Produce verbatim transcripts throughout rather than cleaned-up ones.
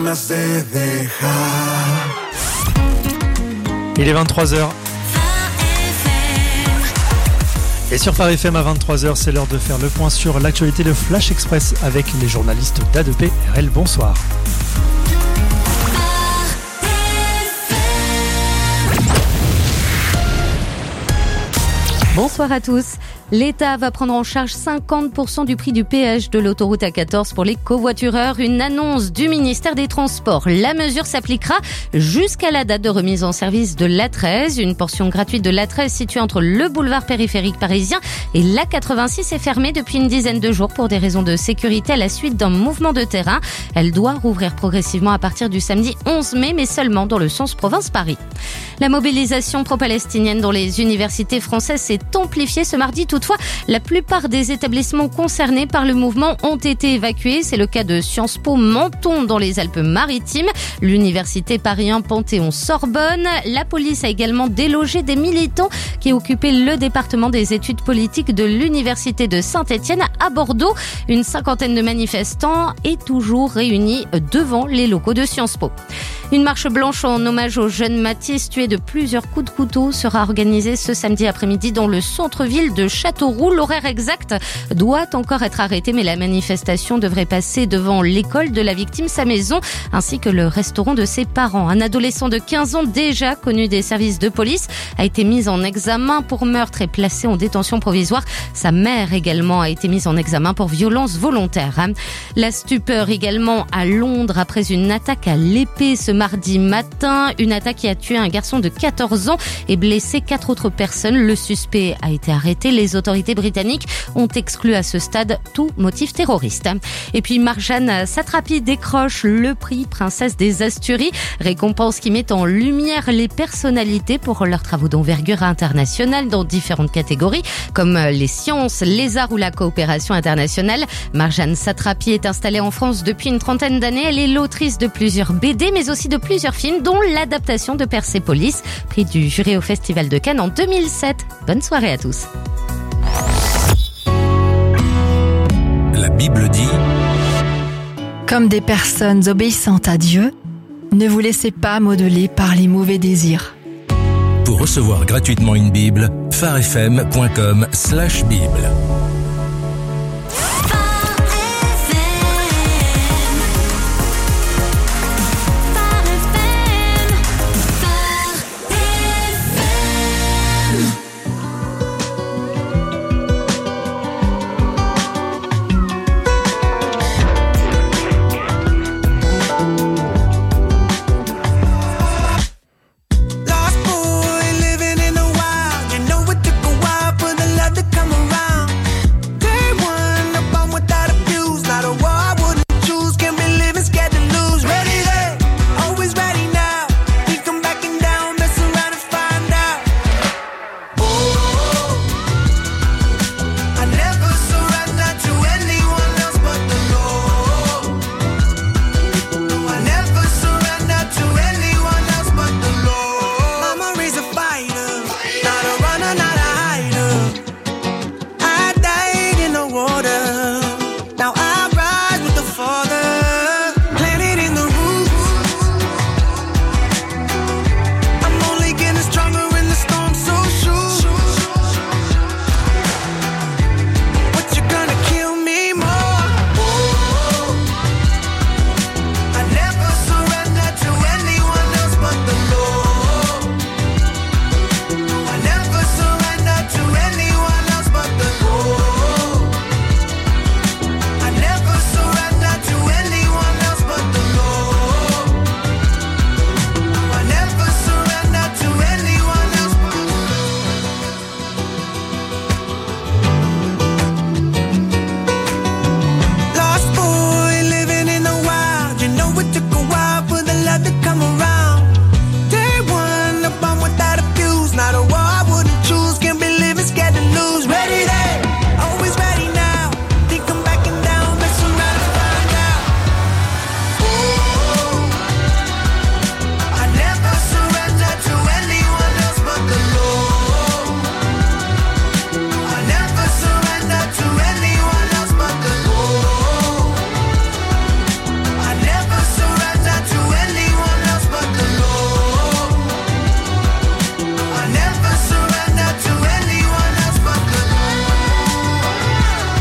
ganas de dejar. Il est vingt-trois heures. Et sur Phare F M à vingt-trois heures, c'est l'heure de faire le point sur l'actualité de Flash Express avec les journalistes d'A deux P R L. Bonsoir. Bonsoir à tous. L'État va prendre en charge cinquante pour cent du prix du péage de l'autoroute A quatorze pour les covoitureurs. Une annonce du ministère des Transports. La mesure s'appliquera jusqu'à la date de remise en service de l'A treize. Une portion gratuite de l'A treize située entre le boulevard périphérique parisien et l'A quatre-vingt-six est fermée depuis une dizaine de jours pour des raisons de sécurité à la suite d'un mouvement de terrain. Elle doit rouvrir progressivement à partir du samedi onze mai, mais seulement dans le sens province-Paris. La mobilisation pro-palestinienne dans les universités françaises s'est amplifiée ce mardi. Toutefois, la plupart des établissements concernés par le mouvement ont été évacués. C'est le cas de Sciences Po Menton dans les Alpes-Maritimes, l'université Paris un Panthéon-Sorbonne. La police a également délogé des militants qui occupaient le département des études politiques de l'université de Saint-Étienne à Bordeaux. Une cinquantaine de manifestants est toujours réunis devant les locaux de Sciences Po. Une marche blanche en hommage au jeune Mathis tué de plusieurs coups de couteau sera organisée ce samedi après-midi dans le centre-ville de Châteauroux. L'horaire exact doit encore être arrêté, mais la manifestation devrait passer devant l'école de la victime, sa maison, ainsi que le restaurant de ses parents. Un adolescent de quinze ans déjà connu des services de police a été mis en examen pour meurtre et placé en détention provisoire. Sa mère également a été mise en examen pour violence volontaire. La stupeur également à Londres après une attaque à l'épée ce mardi matin. Une attaque qui a tué un garçon de quatorze ans et blessé quatre autres personnes. Le suspect a été arrêté. Les autorités britanniques ont exclu à ce stade tout motif terroriste. Et puis Marjane Satrapi décroche le prix Princesse des Asturies, récompense qui met en lumière les personnalités pour leurs travaux d'envergure internationale dans différentes catégories comme les sciences, les arts ou la coopération internationale. Marjane Satrapi est installée en France depuis une trentaine d'années. Elle est l'autrice de plusieurs B D mais aussi de plusieurs films dont l'adaptation de Persépolis, prix du jury au Festival de Cannes en deux mille sept. Bonne soirée à tous. La Bible dit: comme des personnes obéissantes à Dieu, ne vous laissez pas modeler par les mauvais désirs. Pour recevoir gratuitement une Bible, pharefm point com slash Bible. Lost boy living in the wild. You know it took a while for the love to come around.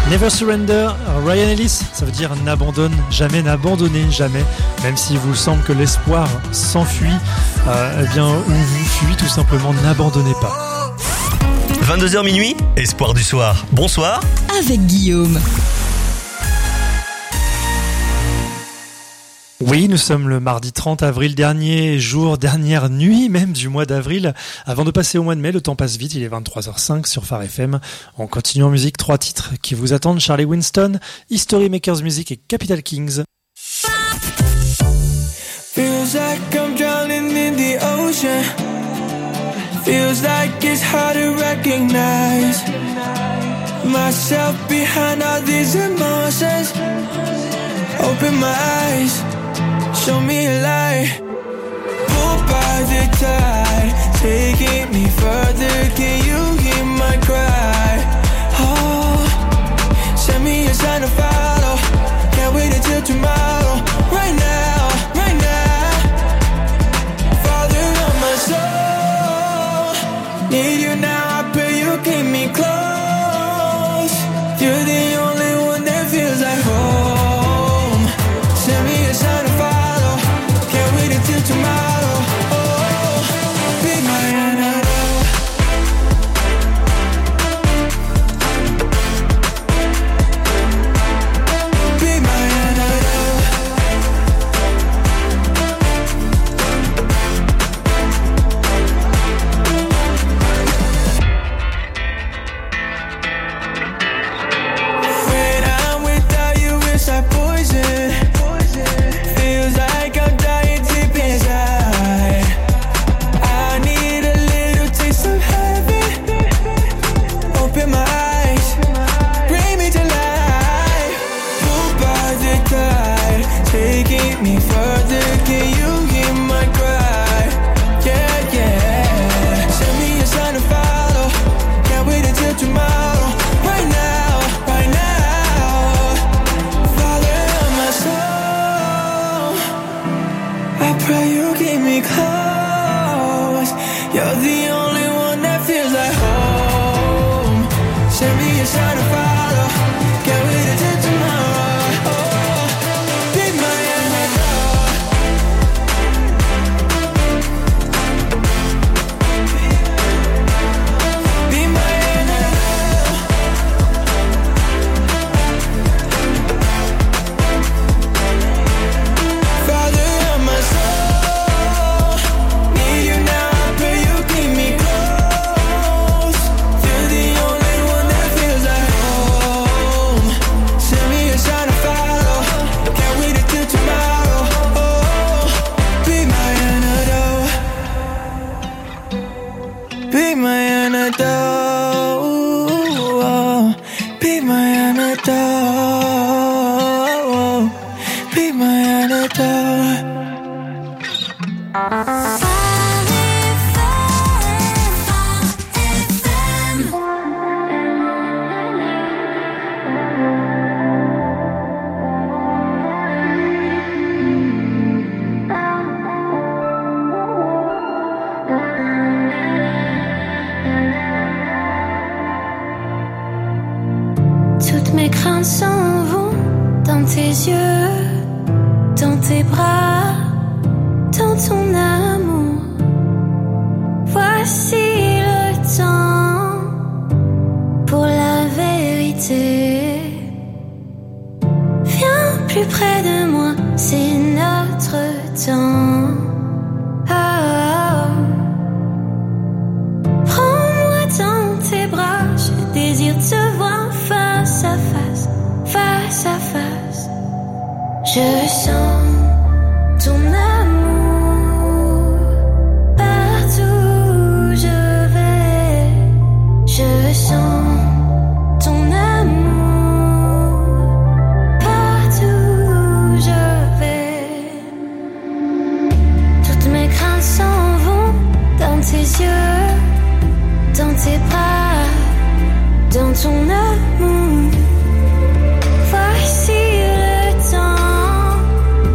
Never Surrender, Ryan Ellis, ça veut dire n'abandonne jamais, n'abandonnez jamais, même s'il vous semble que l'espoir s'enfuit, euh, eh bien, ou vous fuit tout simplement, n'abandonnez pas. vingt-deux heures minuit, Espoir du soir. Bonsoir. Avec Guillaume. Oui, nous sommes le mardi trente avril, dernier jour, dernière nuit même du mois d'avril. Avant de passer au mois de mai, le temps passe vite, il est vingt-trois heures cinq sur Phare F M. On continue en musique, trois titres qui vous attendent, Charlie Winston, History Makers Music et Capital Kings. Feels like I'm drowning in the ocean. Feels like it's hard to recognize myself behind all these emotions. Open my eyes, show me a light. Pulled by the tide, taking me further. Can you hear my cry? Oh, send me a sign to follow. Can't wait until tomorrow. Right now, right now. Father of my soul, need you now. I pray you keep me close. You're the only one that feels like home. Send me a sign to follow. Can't wait until tomorrow. Oh, be my antidote. Be my antidote. When I'm without you, it's like poison. Feels like I'm dying deep inside. I need a little taste of heaven. Open my eyes, bring me to life. Pulled by the tide, taking me further. Can you hear my cry? Yeah, yeah. Send me a sign to follow. Can't wait until tomorrow. Right now, right now. Father of my soul, I pray you keep me close. You're the only one that feels like home. Send me a sign to follow. Can't wait until tomorrow. Oh, be my antidote. Be my antidote. Father of my soul, need you now. I pray you keep me close. You're the only one that feels like home. Send me a sign to follow. Can't wait until tomorrow. Oh, be my antidote. Be my antidote. Be my antidote. Be my antidote. Toutes mes craintes s'en vont dans tes yeux, dans tes bras, dans ton amour. Voici le temps pour la vérité. Viens plus près de moi, c'est notre temps. Oh, oh. Prends-moi dans tes bras, je désire te voir face à face, face à face. Je sens ton amour partout où je vais. Je sens ton amour partout où je vais. Toutes mes craintes s'en vont dans tes yeux, dans tes bras, dans ton amour. Voici le temps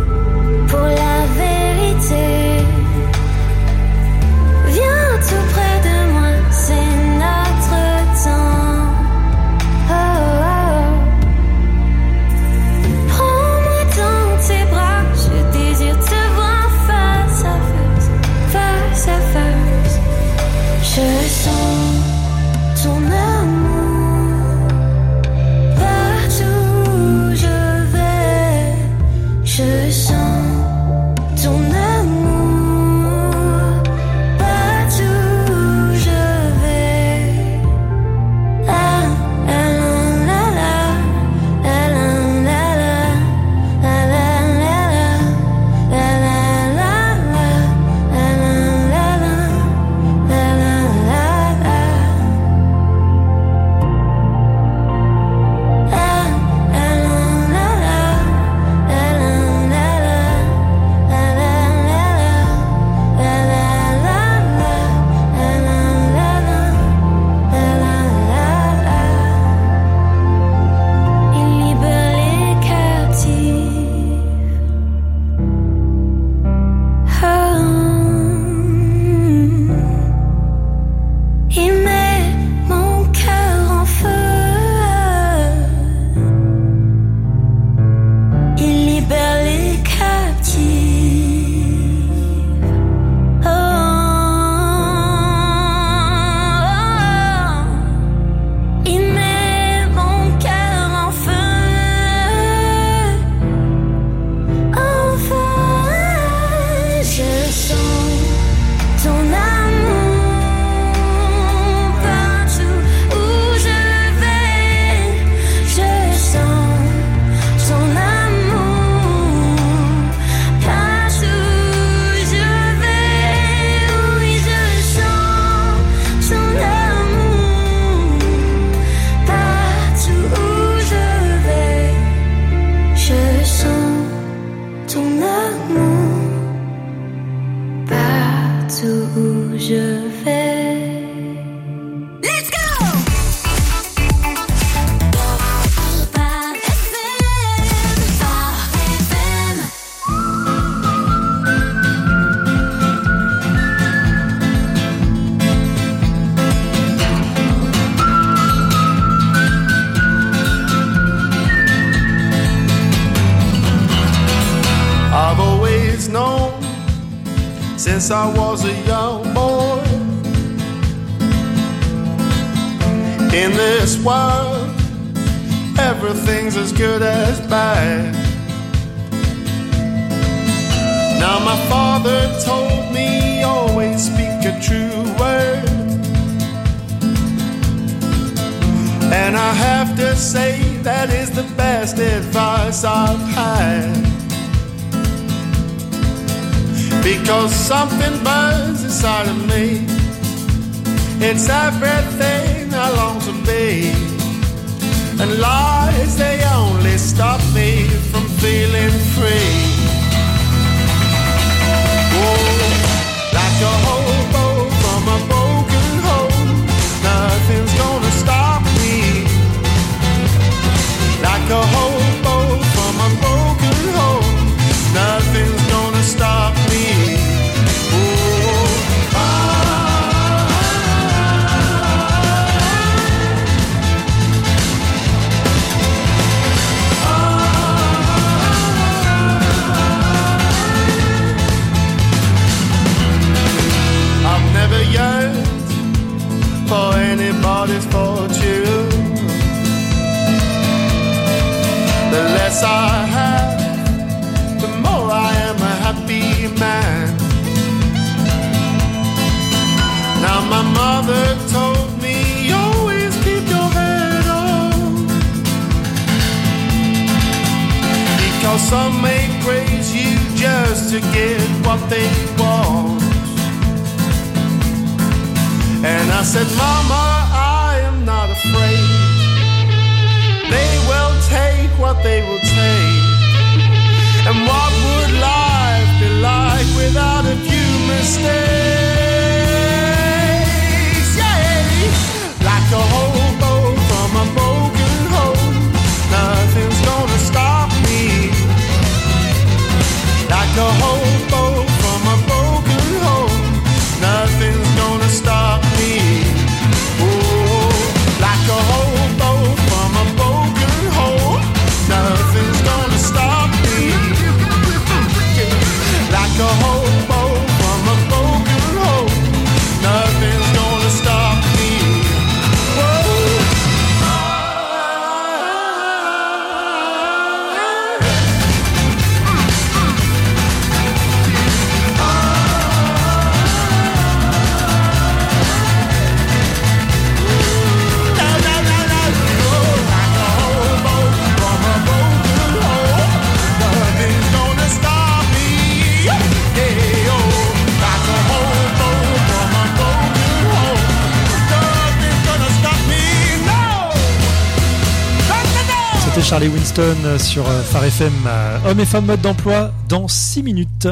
since I was a young boy. In this world, everything's as good as bad. Now my father told me always speak a true word, and I have to say that is the best advice I've had. Because something burns inside of me, it's everything I long to be, and lies, they only stop me from feeling free. Whoa, like a hobo from a broken home, nothing's gonna stop me. Like a hobo from a broken home, nothing's gonna stop me. Oh, ah, I've never yearned for anybody's fortune. The less I have, the more I am a happy man. Now my mother told me, always keep your head on, because some may praise you just to get what they want. And I said, Mama, I am not afraid. They will take what they will take. And what would life be like without a few mistakes? Yeah, like a hobo from a broken home, nothing's gonna stop me. Like a hobo from a broken home, nothing's gonna stop me. Oh, like a hobo from a broken home, nothing's gonna stop me. Like a hobo from a broken home, nothing's gonna stop me. Whoa. C'était Charlie Winston sur Phare F M. Hommes et femmes mode d'emploi dans six minutes.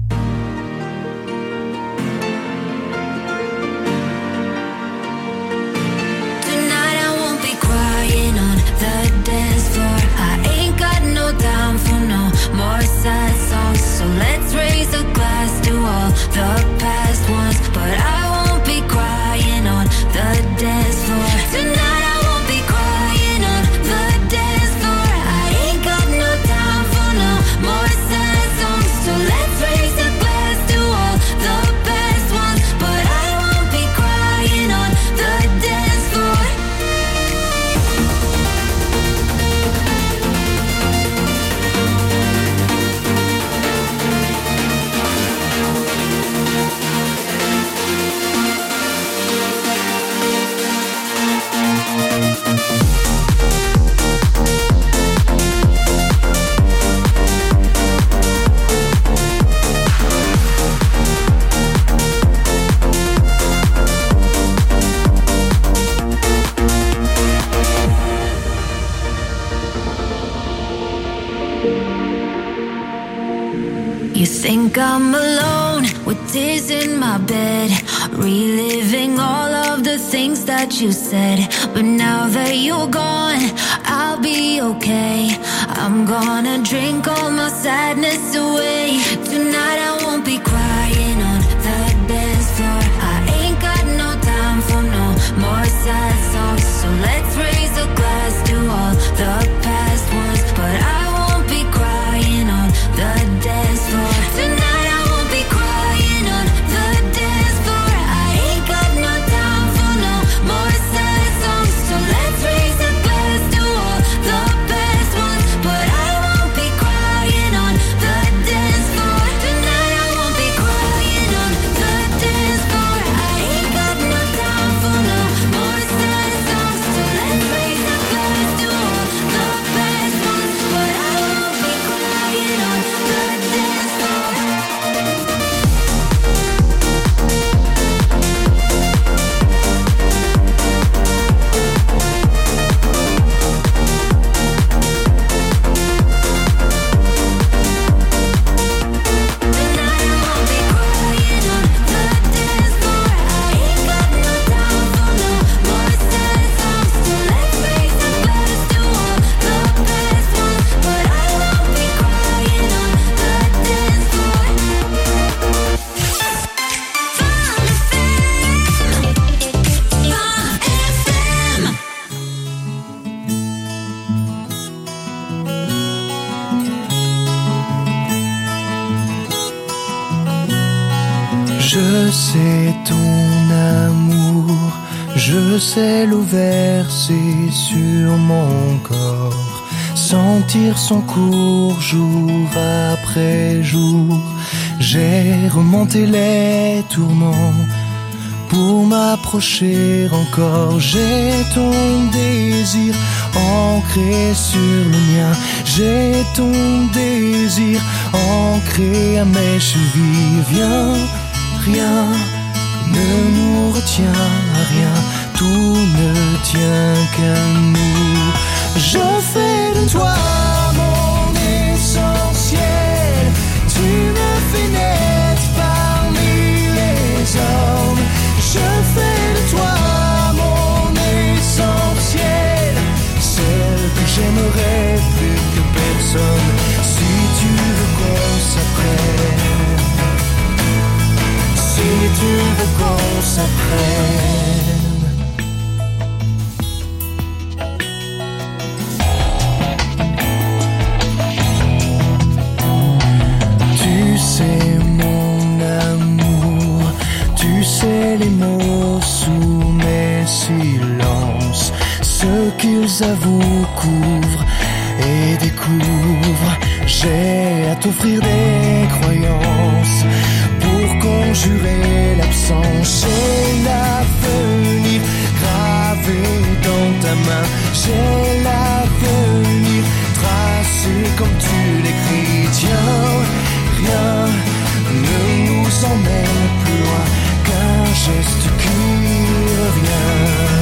Think I'm alone with tears in my bed, reliving all of the things that you said. But now that you're gone, I'll be okay. I'm gonna drink all my sadness away. Tonight I won't be crying on the dance floor. I ain't got no time for no more sad songs. So let's raise a glass to all the past ones. But I won't be crying on the dance floor. Tonight I won't be crying on Je sais ton amour, je sais l'eau versée sur mon corps, sentir son cours jour après jour. J'ai remonté les tourments pour m'approcher encore. J'ai ton désir ancré sur le mien. J'ai ton désir ancré à mes chevilles. Viens, rien ne nous retient à rien. Tout ne tient qu'à nous. Je fais de toi mon essentiel. Tu me fais naître parmi les hommes. Je fais de toi mon essentiel, celle que j'aimerais plus que personne. Si tu veux qu'on s'apprenne, si tu veux qu'on s'apprenne. Tu sais mon amour, tu sais les mots sous mes silences, ce qu'ils avouent, couvrent et découvrent. J'ai à t'offrir des croyances pour conjurer l'absence. J'ai l'avenir gravé dans ta main. J'ai l'avenir tracé comme tu l'écris. Tiens, rien ne nous emmène plus loin qu'un geste qui revient.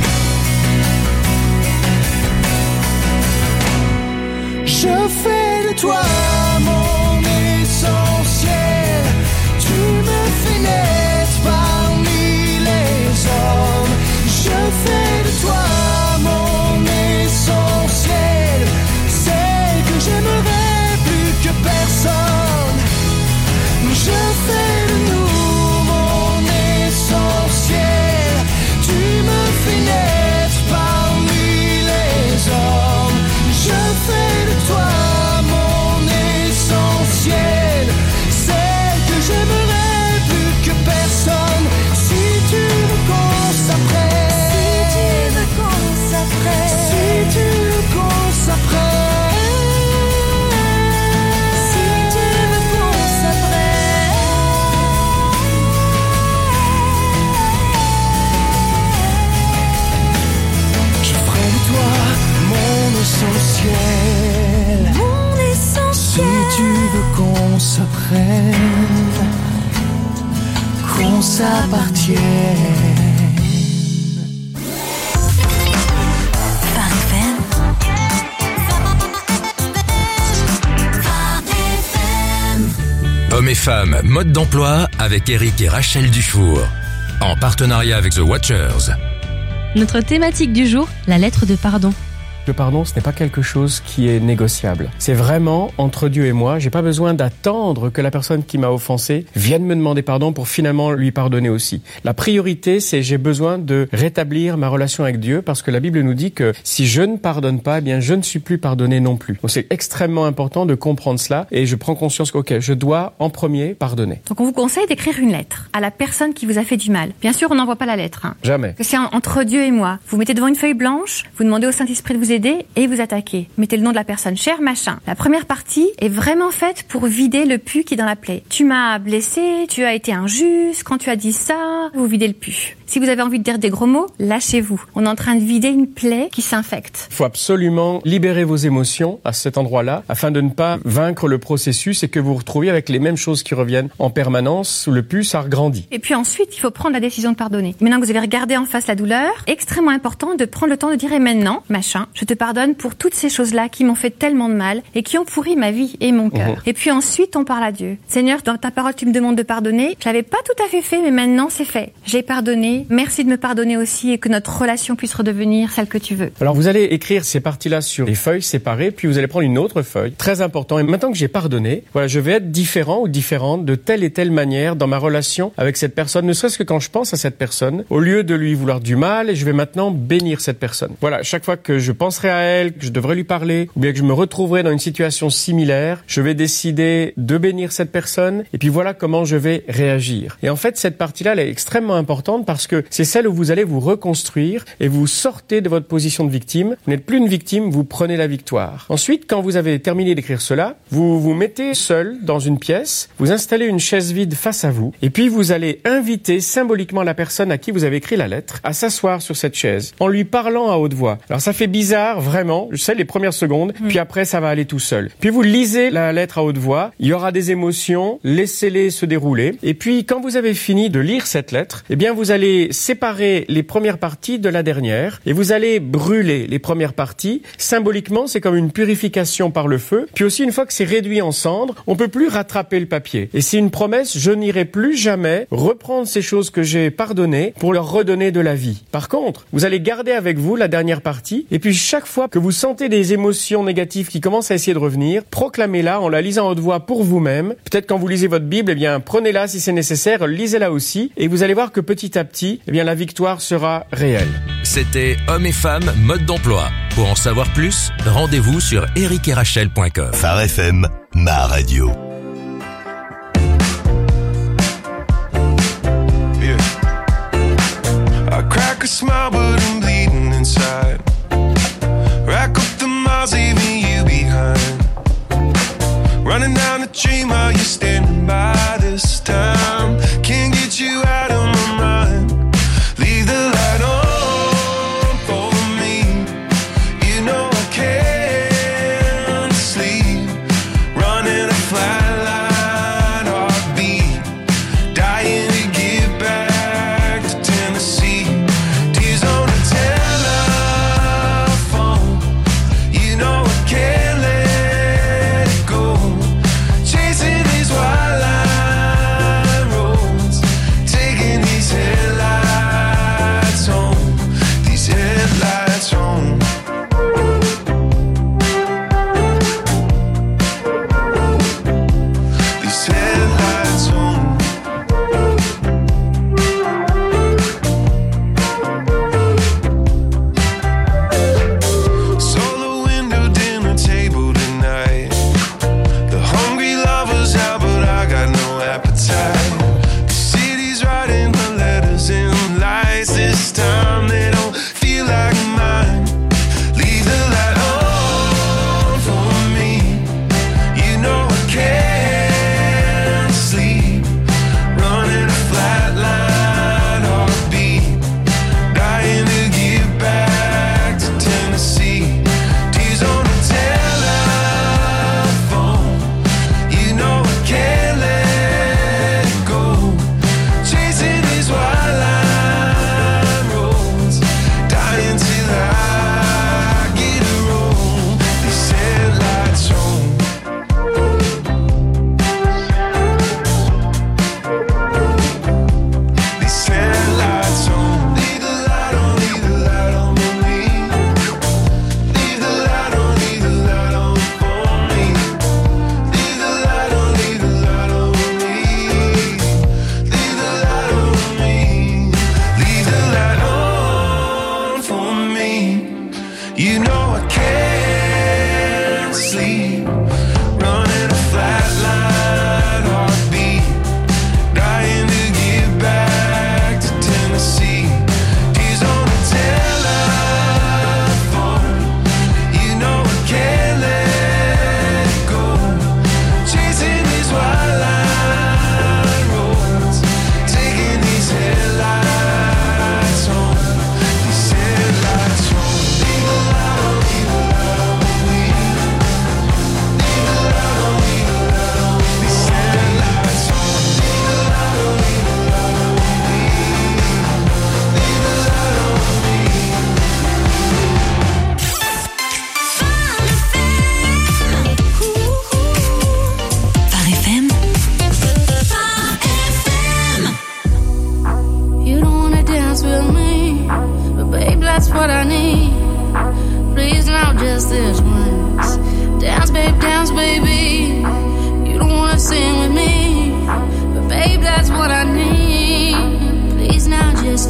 Je fais de toi mon essentiel. Tu me fais naître parmi les hommes. Je fais de toi mon essentiel, celle que j'aimerais plus que personne. Je fais de nous mon essentiel. Tu me fais naître parmi les hommes. Je fais de toi mon essentiel, celle que j'aimerais plus que personne. Si tu veux qu'on s'apprenne, si tu veux qu'on s'apprenne, si tu veux qu'on s'apprenne, si tu veux qu'on s'apprenne. Je ferai de toi mon essentiel, mon essentiel. Si tu veux qu'on s'apprenne, qu'on s'appartienne. Phare F M. Phare F M. Hommes et femmes, mode d'emploi avec Eric et Rachel Dufour. En partenariat avec The Watchers. Notre thématique du jour, la lettre de pardon. Le pardon, ce n'est pas quelque chose qui est négociable. C'est vraiment entre Dieu et moi. J'ai pas besoin d'attendre que la personne qui m'a offensé vienne me demander pardon pour finalement lui pardonner aussi. La priorité, c'est j'ai besoin de rétablir ma relation avec Dieu parce que la Bible nous dit que si je ne pardonne pas, eh bien je ne suis plus pardonné non plus. Donc c'est extrêmement important de comprendre cela et je prends conscience que ok, je dois en premier pardonner. Donc on vous conseille d'écrire une lettre à la personne qui vous a fait du mal. Bien sûr, on n'envoie pas la lettre. Hein. Jamais. C'est entre Dieu et moi. Vous mettez devant une feuille blanche, vous demandez au Saint-Esprit de vous aider et vous attaquez. Mettez le nom de la personne, cher machin. La première partie est vraiment faite pour vider le pu qui est dans la plaie. Tu m'as blessé, tu as été injuste, quand tu as dit ça, vous videz le pu. Si vous avez envie de dire des gros mots, lâchez-vous. On est en train de vider une plaie qui s'infecte. Il faut absolument libérer vos émotions à cet endroit-là afin de ne pas vaincre le processus et que vous vous retrouviez avec les mêmes choses qui reviennent en permanence. Le pu, ça regrandit. Et puis ensuite, il faut prendre la décision de pardonner. Maintenant que vous avez regardé en face la douleur, extrêmement important de prendre le temps de dire et maintenant, machin, je te pardonne pour toutes ces choses-là qui m'ont fait tellement de mal et qui ont pourri ma vie et mon cœur. Mmh. Et puis ensuite, on parle à Dieu. Seigneur, dans ta parole, tu me demandes de pardonner. Je l'avais pas tout à fait fait, mais maintenant c'est fait. J'ai pardonné, pardonner. Merci de me pardonner aussi et que notre relation puisse redevenir celle que tu veux. Alors vous allez écrire ces parties-là sur des feuilles séparées, puis vous allez prendre une autre feuille, très important. Et maintenant que j'ai pardonné, voilà, je vais être différent ou différente de telle et telle manière dans ma relation avec cette personne, ne serait-ce que quand je pense à cette personne, au lieu de lui vouloir du mal, je vais maintenant bénir cette personne. Voilà, chaque fois que je penserai à elle, que je devrais lui parler, ou bien que je me retrouverai dans une situation similaire, je vais décider de bénir cette personne, et puis voilà comment je vais réagir. Et en fait, cette partie-là, elle est extrêmement importante parce que c'est celle où vous allez vous reconstruire et vous sortez de votre position de victime. Vous n'êtes plus une victime, vous prenez la victoire. Ensuite, quand vous avez terminé d'écrire cela, vous vous mettez seul dans une pièce, vous installez une chaise vide face à vous, et puis vous allez inviter symboliquement la personne à qui vous avez écrit la lettre à s'asseoir sur cette chaise, en lui parlant à haute voix. Alors ça fait bizarre, vraiment, je sais les premières secondes, mmh. puis après ça va aller tout seul. Puis vous lisez la lettre à haute voix, il y aura des émotions, laissez-les se dérouler, et puis quand vous avez fini de lire cette lettre, eh bien vous allez séparer les premières parties de la dernière, et vous allez brûler les premières parties. Symboliquement, c'est comme une purification par le feu, puis aussi une fois que c'est réduit en cendres, on peut plus rattraper le papier. Et c'est une promesse, je n'irai plus jamais reprendre ces choses que j'ai pardonnées pour leur redonner de la vie. Par contre, vous allez garder avec vous la dernière partie, et puis chaque fois que vous sentez des émotions négatives qui commencent à essayer de revenir, proclamez-la en la lisant à haute voix pour vous-même. Peut-être quand vous lisez votre Bible, eh bien, prenez-la si c'est nécessaire, lisez-la aussi, et vous allez voir que petit à petit, eh bien, la victoire sera réelle. C'était Hommes et Femmes, mode d'emploi. Pour en savoir plus, rendez-vous sur eric et rachel point com. Phare F M, ma radio. Yeah. I crack a smile, but I'm bleeding inside. Rack up the miles, leaving you behind. Running down the dream while you're standing by this time. Can't get you out of my mind. Leave the light on for me. You know I can't sleep. Running a flat line, heartbeat. Dying to get back to Tennessee. Tears on the telephone. You know I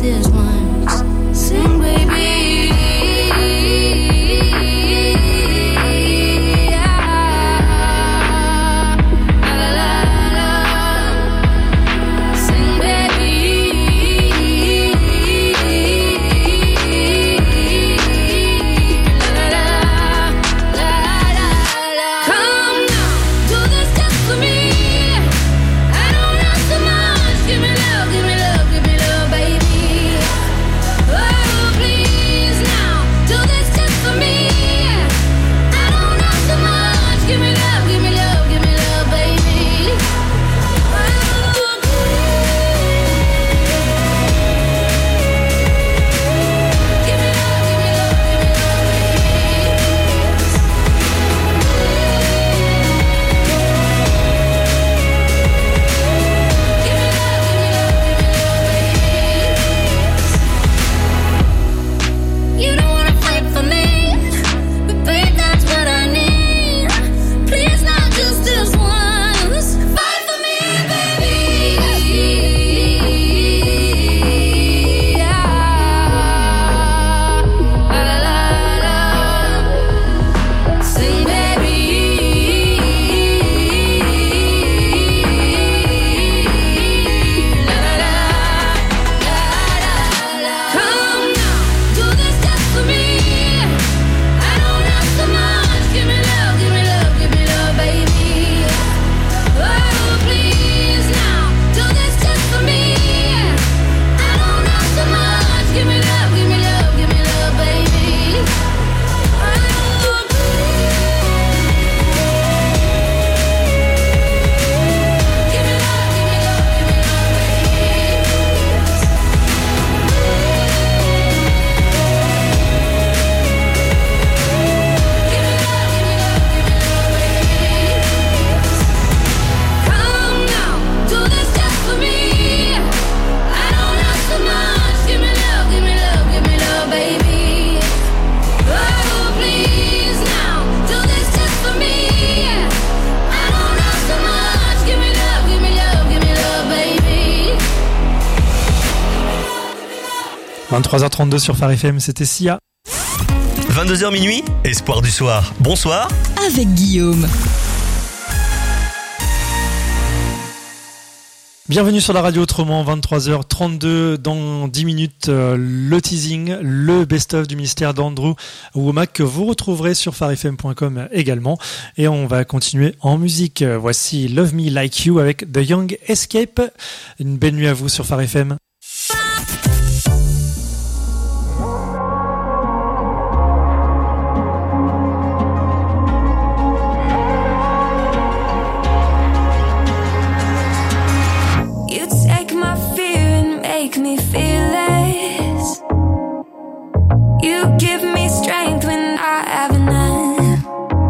there's ones. Sing, baby. vingt-trois heures trente-deux sur Phare F M, c'était Sia. vingt-deux heures minuit, Espoir du soir. Bonsoir. Avec Guillaume. Bienvenue sur la radio autrement, vingt-trois heures trente-deux, dans dix minutes, euh, le teasing, le best-of du ministère d'Andrew Womack que vous retrouverez sur phare f m point com également. Et on va continuer en musique. Voici Love Me Like You avec The Young Escape. Une belle nuit à vous sur Phare F M. Make me fearless. You give me strength when I have none.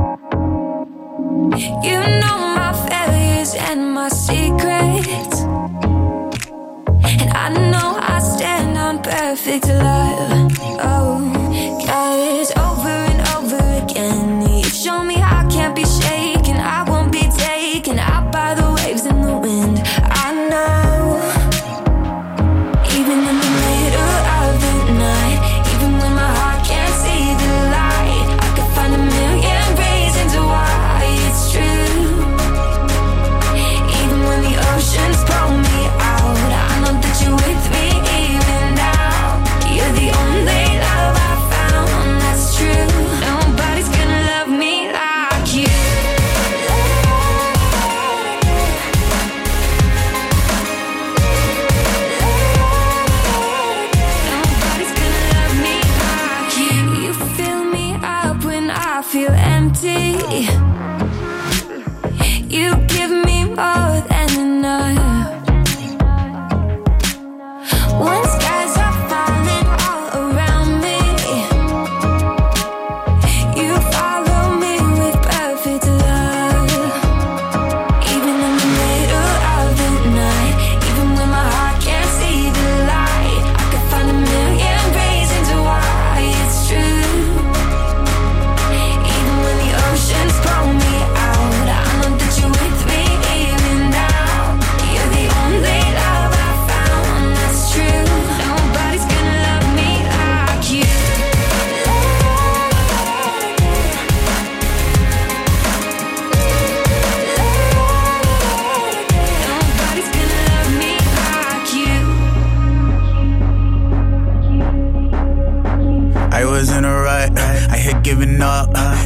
You know my failures and my secrets, and I know I stand on perfect love. Oh, 'cause over and over again you show me I can't be shaken, I won't be taken out by the waves and the wind. I know. Even in the middle of the night, even when my heart can't see the light, I could find a million reasons why it's true. Even when the oceans pull me out, I know that you're with me even now. You're the only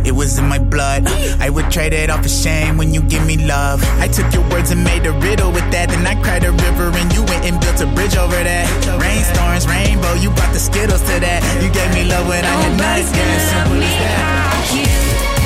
it was in my blood. I would trade it all for shame when you give me love. I took your words and made a riddle with that. Then I cried a river and you went and built a bridge over that. Rainstorms, rainbow, you brought the Skittles to that. You gave me love when I had nothing, yeah, as simple as that.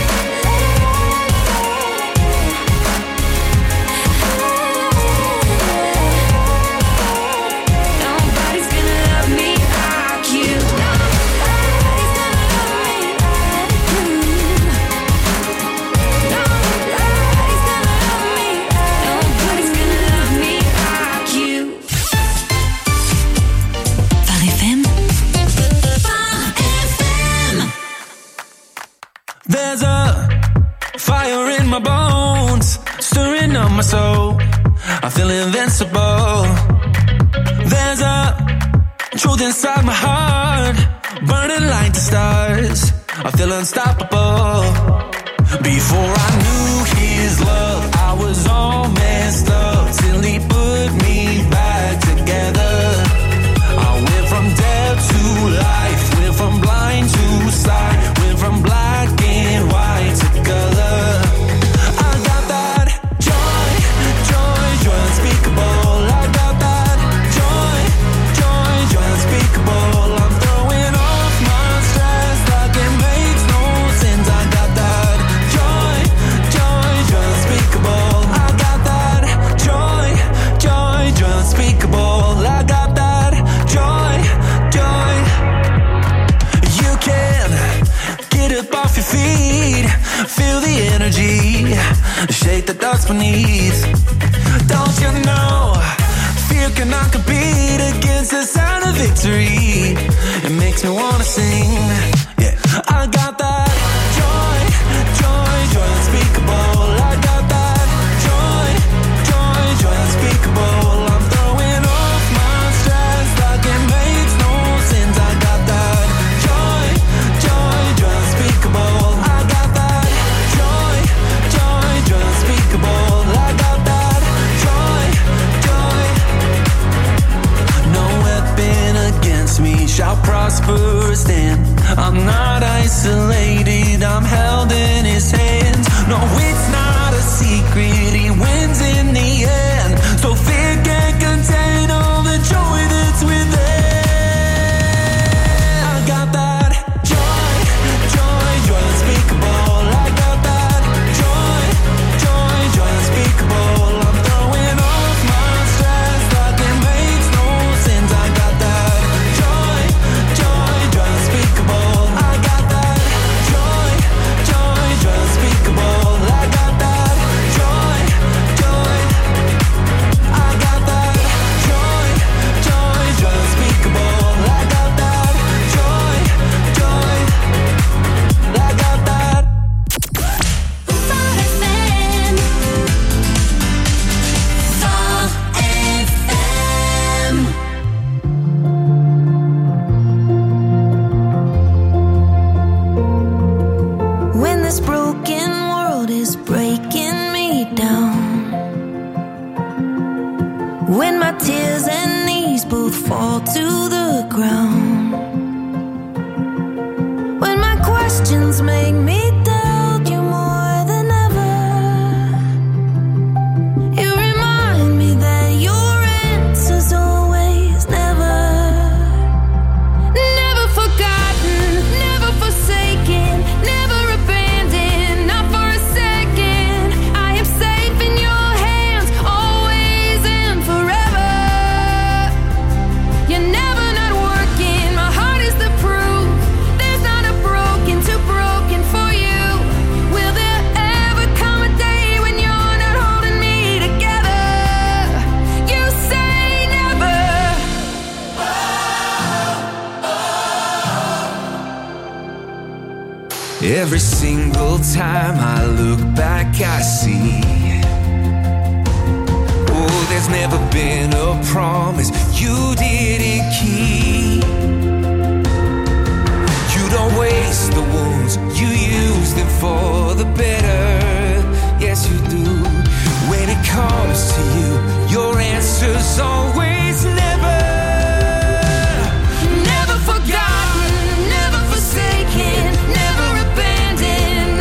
There's a fire in my bones, stirring up my soul. I feel invincible. There's a truth inside my heart, burning like the stars. I feel unstoppable. Before I knew his love, I was all messed up till he put me back together. I went from dead to life, went from blind to sight, went from black and white to color. I got that joy, joy, joy unspeakable. I got that joy, joy, joy unspeakable. I'm throwing off my stress like it makes no sense. I got that joy, joy, joy unspeakable. I got that joy, joy, joy unspeakable. I got that joy, joy. You can get up off your feet, feel the energy, shake the dust beneath. Don't you know, fear cannot compete against the sound of victory. It makes me wanna sing, yeah. I got that joy, joy, joy unspeakable. I got that joy, joy, joy unspeakable. I'm throwing off my stress like it makes no sense. I got that joy, joy, joy unspeakable. I got that joy, joy, joy unspeakable. I got that joy, joy. No weapon against me shall prosper or stand. I'm not isolated, I'm held in his hands. No, it's not a secret, he wins in the end. So fear can't contain all the joy that's within. I got that joy, joy, joy unspeakable. I got that joy, joy, joy unspeakable. I'm throwing off my stress like it makes no sense. I got that joy, joy, joy unspeakable. I got that joy, joy, joy unspeakable. I got that joy, joy. I got that joy, joy, joy unspeakable. I got that joy, joy. I got that. When this broken world is breaking me down, when my tears and knees both fall to the ground, when my questions make me doubt you more than ever, you remind me that your answer's always never. Never forgotten, never forsaken, never abandoned, not for a second. I am safe in your hands, always and forever. You're never not working, my heart is the proof. There's not a broken too broken for you. Will there ever come a day when you're not holding me together? You say never. Every single time I look back, I see. Oh, there's never been a promise you didn't keep. You don't waste the wounds, you use them for the better. Yes, you do. When it comes to you, your answer's always never. Never forgotten, never forsaken, never abandoned,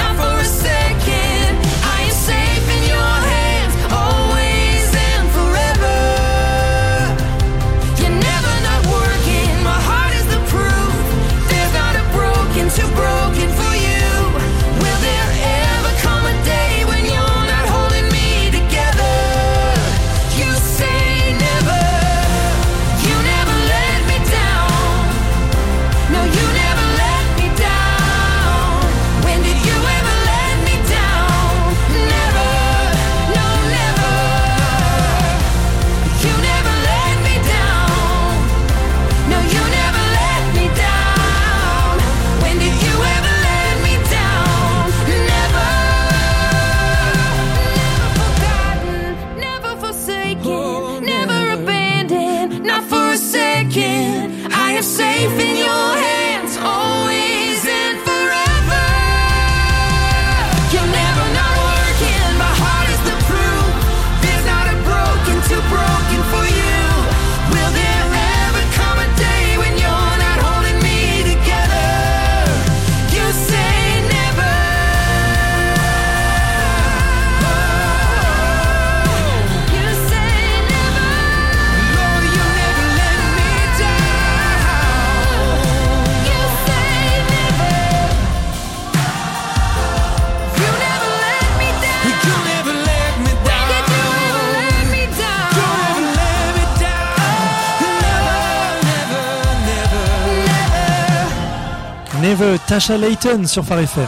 safe in your hands, always and forever. You're never not working, my heart is the proof. There's not a broken too broken for you. Will there ever come a day when you're not holding me together? You say never. You say never. Lord, you never let me down. You say never. You never let me down. You never let me down. You never let me down. You never let me down. Never, never, never, Never, Tasha Layton sur Phare F M.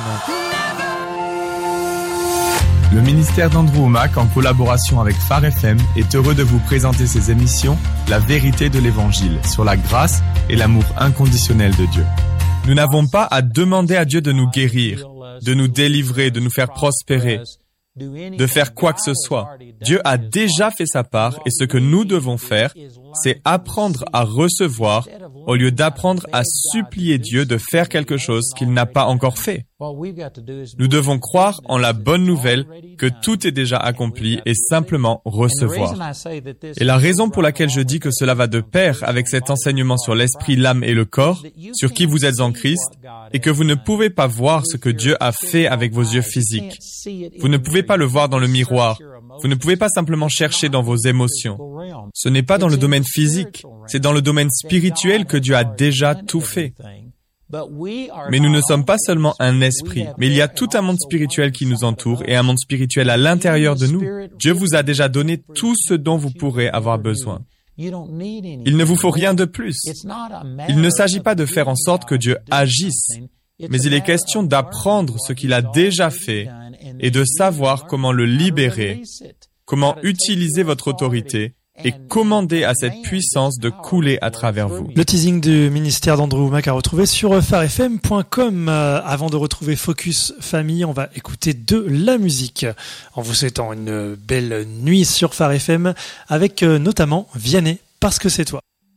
Le ministère d'Andrew Wommack, en collaboration avec Phare F M, est heureux de vous présenter ses émissions La vérité de l'Évangile, sur la grâce et l'amour inconditionnel de Dieu. Nous n'avons pas à demander à Dieu de nous guérir, de nous délivrer, de nous faire prospérer, de faire quoi que ce soit. Dieu a déjà fait sa part et ce que nous devons faire, c'est apprendre à recevoir au lieu d'apprendre à supplier Dieu de faire quelque chose qu'il n'a pas encore fait. Nous devons croire en la bonne nouvelle que tout est déjà accompli et simplement recevoir. Et la raison pour laquelle je dis que cela va de pair avec cet enseignement sur l'esprit, l'âme et le corps, sur qui vous êtes en Christ, et que vous ne pouvez pas voir ce que Dieu a fait avec vos yeux physiques. Vous ne pouvez pas le voir dans le miroir. Vous ne pouvez pas simplement chercher dans vos émotions. Ce n'est pas dans le domaine physique, c'est dans le domaine spirituel que Dieu a déjà tout fait. Mais nous ne sommes pas seulement un esprit, mais il y a tout un monde spirituel qui nous entoure et un monde spirituel à l'intérieur de nous. Dieu vous a déjà donné tout ce dont vous pourrez avoir besoin. Il ne vous faut rien de plus. Il ne s'agit pas de faire en sorte que Dieu agisse, mais il est question d'apprendre ce qu'il a déjà fait et de savoir comment le libérer, comment utiliser votre autorité et commander à cette puissance de couler à travers vous. Le teasing du ministère d'Andrew Wommack à retrouver sur phare f m point com. Euh, avant de retrouver Focus Famille, on va écouter de la musique en vous souhaitant une belle nuit sur Phare F M avec euh, notamment Vianney, parce que c'est toi.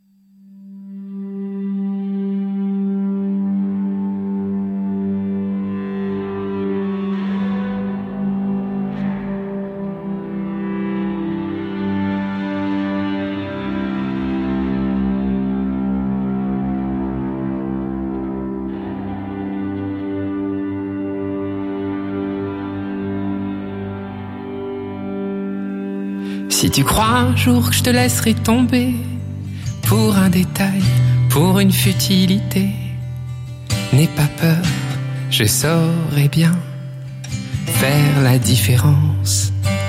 Si tu crois un jour que je te laisserai tomber pour un détail, pour une futilité, n'aie pas peur, je saurai bien faire la différence.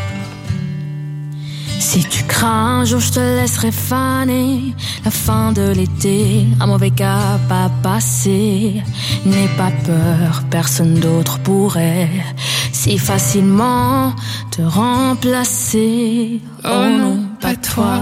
Si tu crains un jour je te laisserai faner la fin de l'été, un mauvais cap à passer. N'aie pas peur, personne d'autre pourrait si facilement te remplacer. Oh non, pas toi,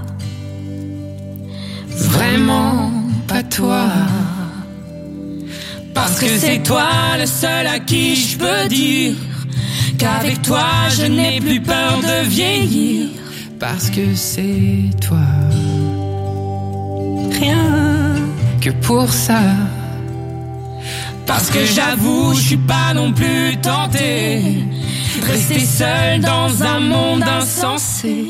vraiment pas toi. Parce que c'est toi le seul à qui je peux dire qu'avec toi je n'ai plus peur de vieillir. Parce que c'est toi, rien que pour ça. Parce que j'avoue, je suis pas non plus tenté de rester seul dans un monde insensé.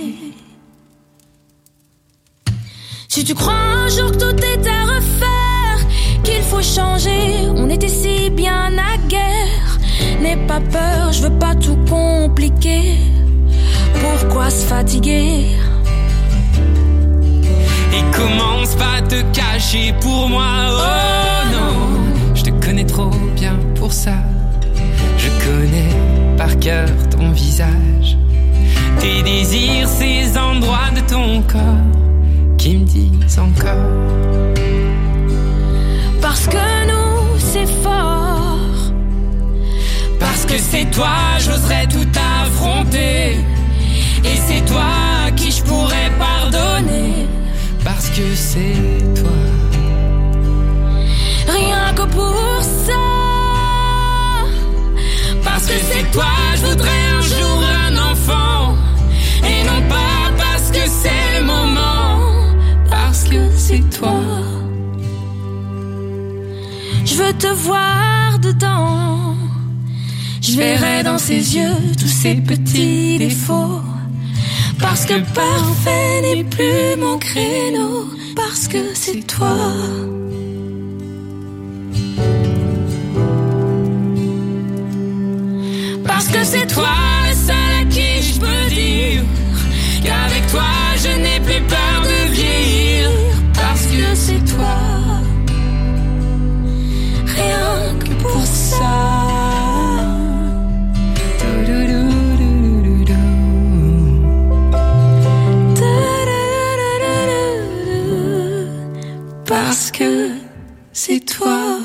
Si tu crois un jour que tout est à refaire, qu'il faut changer, on était si bien à guerre. N'aie pas peur, je veux pas tout compliquer. Pourquoi se fatiguer? Et commence pas à te cacher pour moi, oh non. Je te connais trop bien pour ça. Je connais par cœur ton visage, tes désirs, ces endroits de ton corps qui me disent encore. Parce que nous c'est fort. Parce que c'est toi, j'oserais tout affronter. Et c'est toi à qui je pourrais pardonner. Parce que c'est toi, rien que pour ça. Parce que c'est toi, je voudrais un jour un enfant. Et non pas parce que c'est le moment. Parce que c'est toi, te voir dedans. Je verrai dans ses yeux tous ses petits défauts. Parce que parfait n'est plus mon créneau. Parce que c'est toi. Parce que c'est toi le seul à qui je peux dire qu'avec toi je n'ai plus peur de vieillir. Parce que c'est toi. Rien que pour ça. Parce que c'est toi.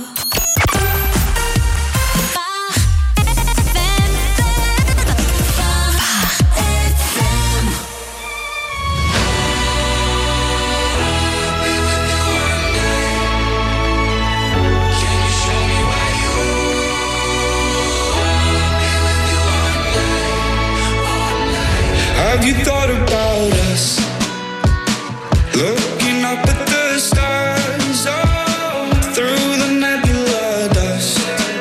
Have you thought about us? Looking up at the stars, oh, through the nebula dust.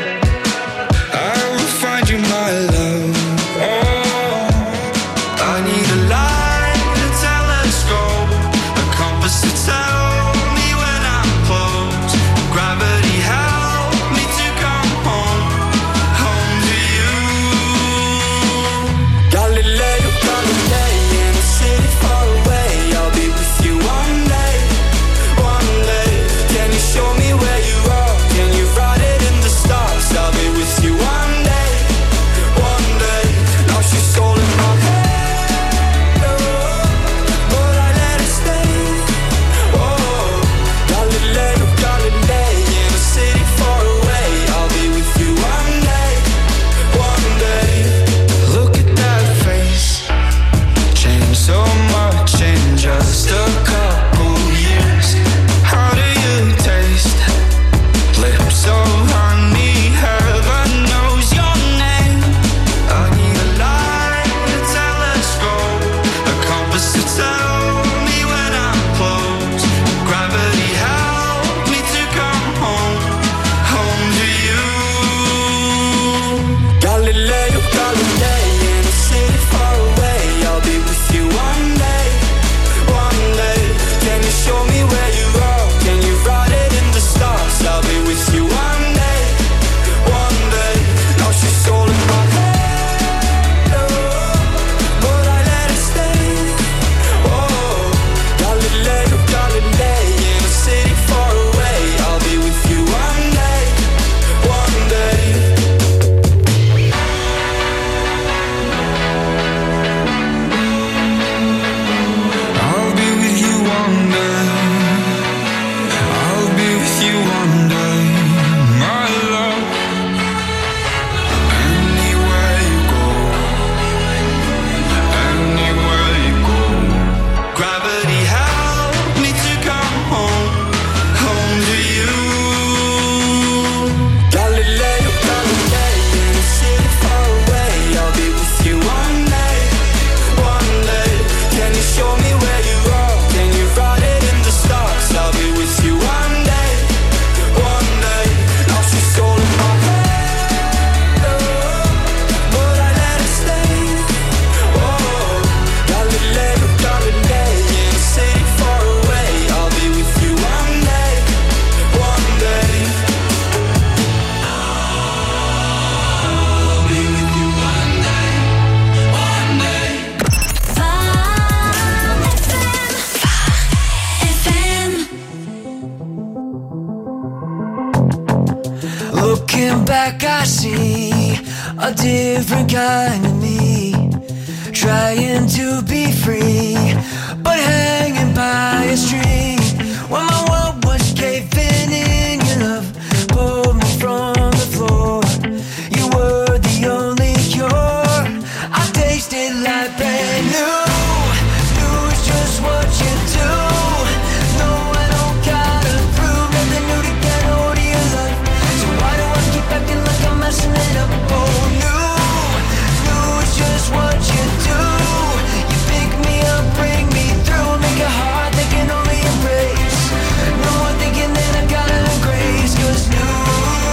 I will find you, my love. Oh, I need a light, a telescope, a compass to tell me when I'm close. Gravity help me to come home, home to you. Galileo, Galilei, in a city far away. I'll be with you one day, one day. Can you show me where you are? Can you write it in the stars? I'll be with you one day, one day. Now she's all in my head, oh, but I let it stay. Oh, Galileo, Galilei, in a city far away. I'll be with you one day, one day. Look at that face, changed so much in just a couple years. How do you taste? Lips so honey, heaven knows your name. I need a light, a telescope, a compass to tell me when I'm close. Gravity help me to come home, home to you. Galileo, Galilei, in a city far away. I'll be with you one day, one day. Can you show me where you are? Can you write it in the stars? I'll be with you one day, one day. Now she's all in my head, oh, but I let it stay. Oh, Galileo, Galilei, in a city far away. I'll be with you one day, one day. I'll be with you one day. I'll be with you one day, my love. Anywhere you go, anywhere you go. Gravity help me to come home, home to you. Galileo, Galilei, in a city far away. I'll be with you one day, one day. Can you show me where you are? Can you write it in the stars? I'll be with you one day, one day. Now she's all in my head, oh, but I let it stay. Oh, Galileo, Galilei, in a city far away. I'll be with you one day, one day. I'll be with you one day, one day. Looking back, I see a different kind of me, trying to be free, but hanging by a string. When my world was caving in, your love pulled me from the floor. You were the only cure. I tasted like brand new. New is just what you do. No, I don't gotta prove nothing new to get hold of your love. So why do I keep acting like I'm messing it up? Oh, new, new is just what you do. You pick me up, bring me through, make a heart that can only embrace. No, I'm thinking that I gotta grace, 'cause new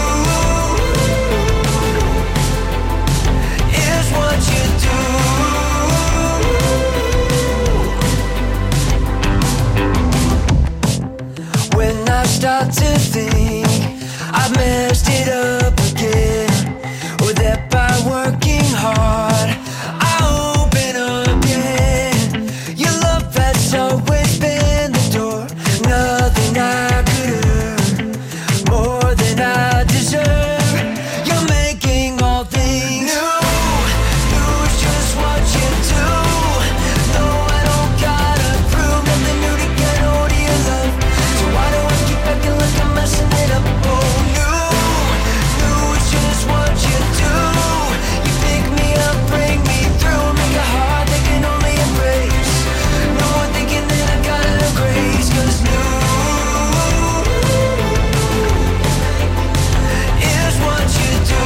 start to think I've messed it up again, or that by working hard I open again. Your love has always been the door, nothing I could earn, more than I deserve. You're making all things new, new is just what you do. No, I don't gotta prove nothing new to get hold of your love. So why do I keep acting like I'm messing it up? Oh, new, new is just what you do. You pick me up, bring me through, make a heart that can only embrace. No one thinking that I got a little grace, 'cause new is what you do.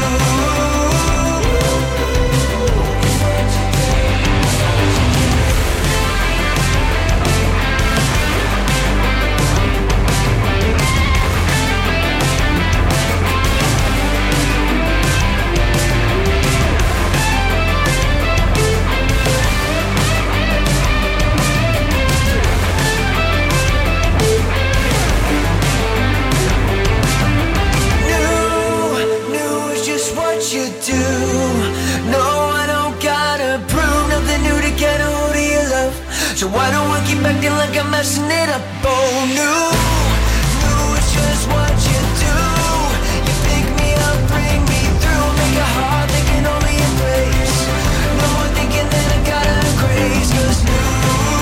New, new is just what you do. No, I don't gotta prove nothing new to get a hold of your love. So why don't I keep acting like I'm messing it up? Oh, new, new is just what you do. You pick me up, bring me through, make a heart that can only embrace. No one thinking that I got a grace, 'cause new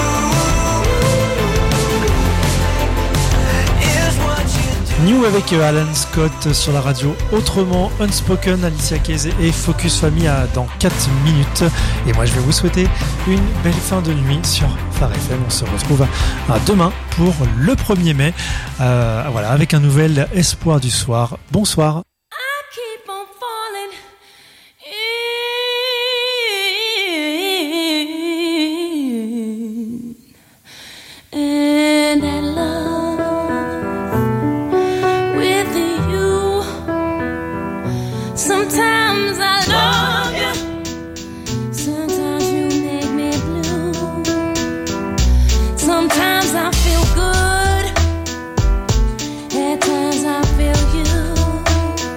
is what you do. New avec euh, Alan Scott sur la radio. Autrement, Unspoken, Alicia Keys et Focus Family à dans quatre minutes. Et moi, je vais vous souhaiter une belle fin de nuit sur Phare F M. On se retrouve à demain pour le premier mai. Euh, voilà, avec un nouvel Espoir du soir. Bonsoir. Keep on falling in, and I love with you. Sometimes I love you, sometimes you make me blue. Sometimes I feel good, at times I feel you.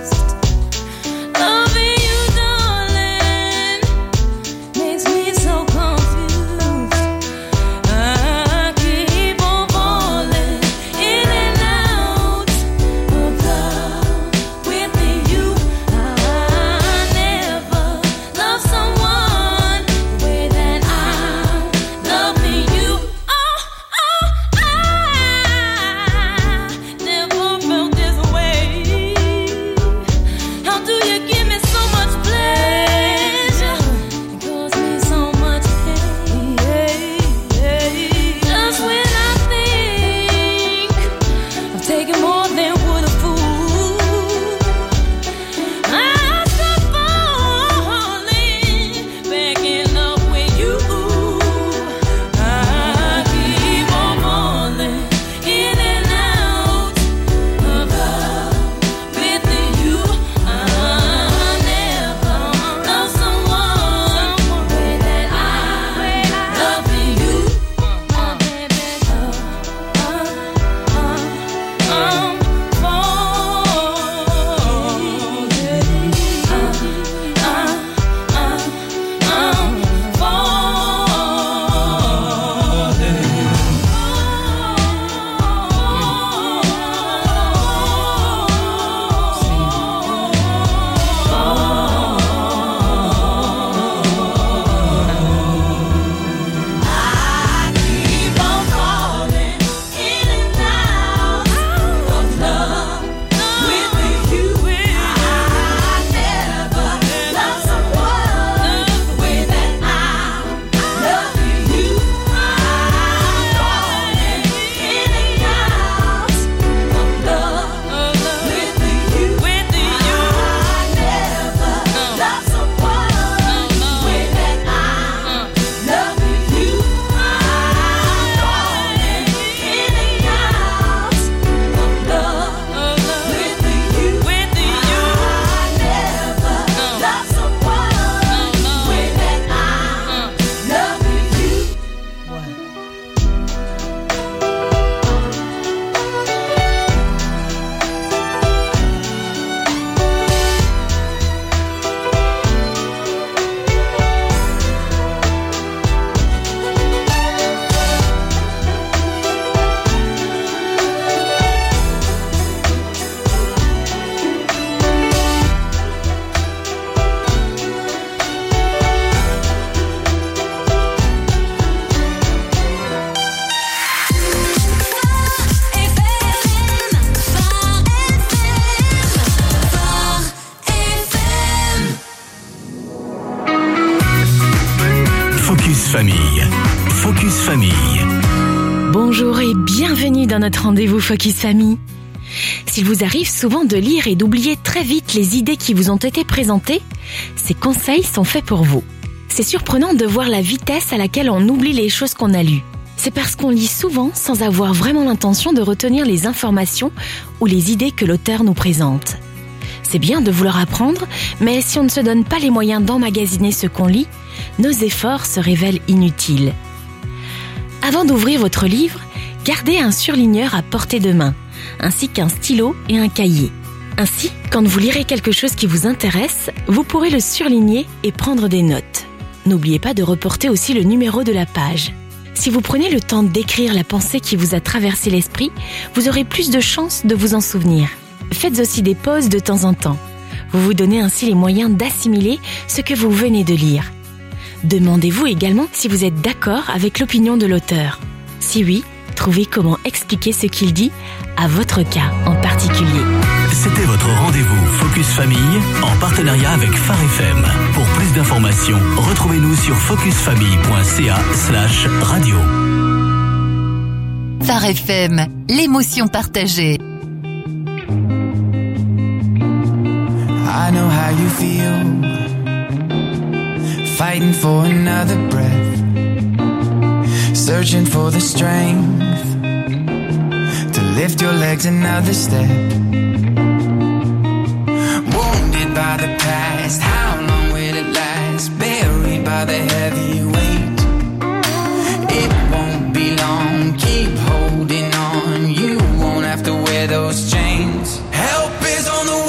Focus Famille. Focus Famille. Bonjour et bienvenue dans notre rendez-vous Focus Famille. S'il vous arrive souvent de lire et d'oublier très vite les idées qui vous ont été présentées, ces conseils sont faits pour vous. C'est surprenant de voir la vitesse à laquelle on oublie les choses qu'on a lues. C'est parce qu'on lit souvent sans avoir vraiment l'intention de retenir les informations ou les idées que l'auteur nous présente. C'est bien de vouloir apprendre, mais si on ne se donne pas les moyens d'emmagasiner ce qu'on lit, nos efforts se révèlent inutiles. Avant d'ouvrir votre livre, gardez un surligneur à portée de main, ainsi qu'un stylo et un cahier. Ainsi, quand vous lirez quelque chose qui vous intéresse, vous pourrez le surligner et prendre des notes. N'oubliez pas de reporter aussi le numéro de la page. Si vous prenez le temps d'écrire la pensée qui vous a traversé l'esprit, vous aurez plus de chances de vous en souvenir. Faites aussi des pauses de temps en temps. Vous vous donnez ainsi les moyens d'assimiler ce que vous venez de lire. Demandez-vous également si vous êtes d'accord avec l'opinion de l'auteur. Si oui, trouvez comment expliquer ce qu'il dit à votre cas en particulier. C'était votre rendez-vous Focus Famille en partenariat avec Phare F M. Pour plus d'informations, retrouvez-nous sur focusfamille.ca slash radio. Phare F M, l'émotion partagée. I know how you feel, fighting for another breath, searching for the strength to lift your legs another step. Wounded by the past, how long will it last? Buried by the heavy weight, it won't be long, keep holding on, you won't have to wear those chains. Help is on the way.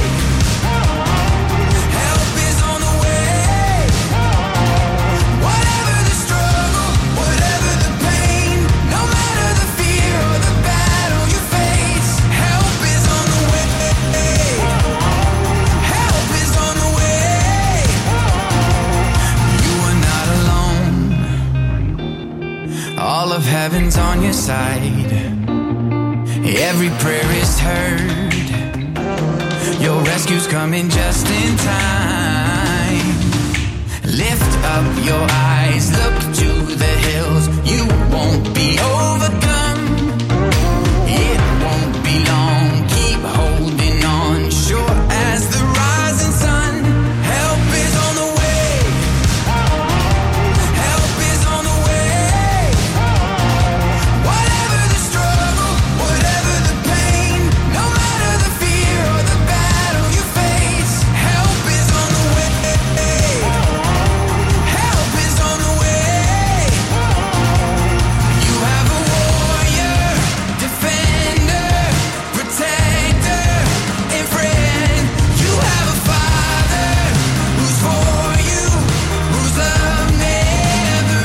All of heaven's on your side. Every prayer is heard. Your rescue's coming just in time. Lift up your eyes, look to the hills. You won't be overcome. It won't be long, keep holding on. Sure as the rising sun. Help is on the way. Help is on the way. Whatever the struggle, whatever the pain, no matter the fear or the battle you face, help is on the way. Help is on the way. You have a warrior, defender, protector, and friend. You have a father who's for you, whose love never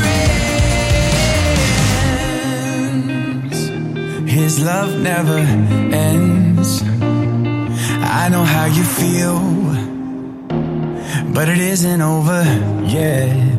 ends. His love never ends. I know how you feel, but it isn't over yet.